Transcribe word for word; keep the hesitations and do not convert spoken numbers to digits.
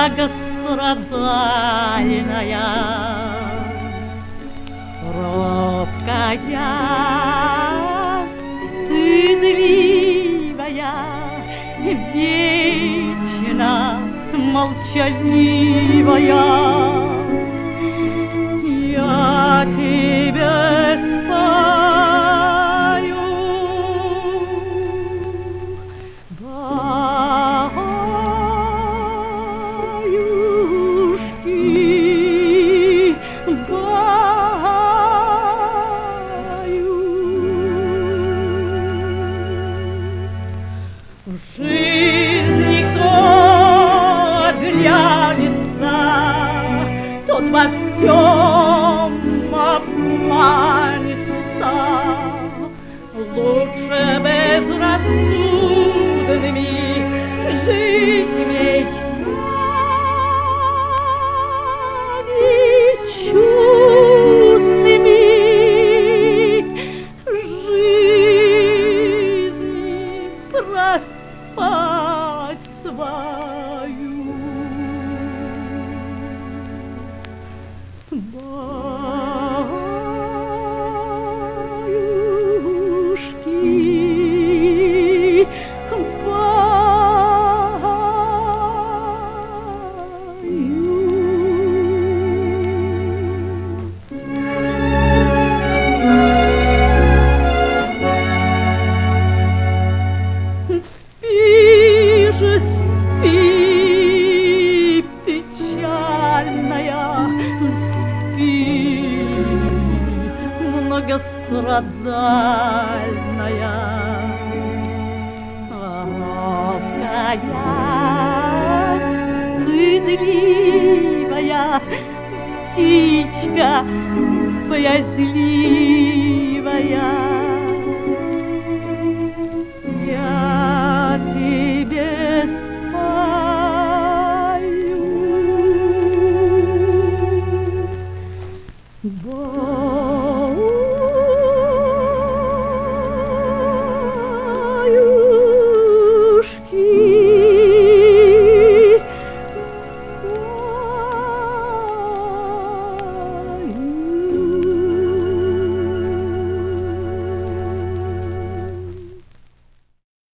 многострадальная, робкая, стыдливая, вечно молчаливая. Я тебе спою, баюшки, баю. В жизни кто оглянется, тот во всем обманется. Лучше безрассудными жить вечно, бесчувственными жизни проспать свою. Баюшки, баю. Спи же, спи, печальная, спи, многострадальная, робкая, стыдливая, птичка боязливая.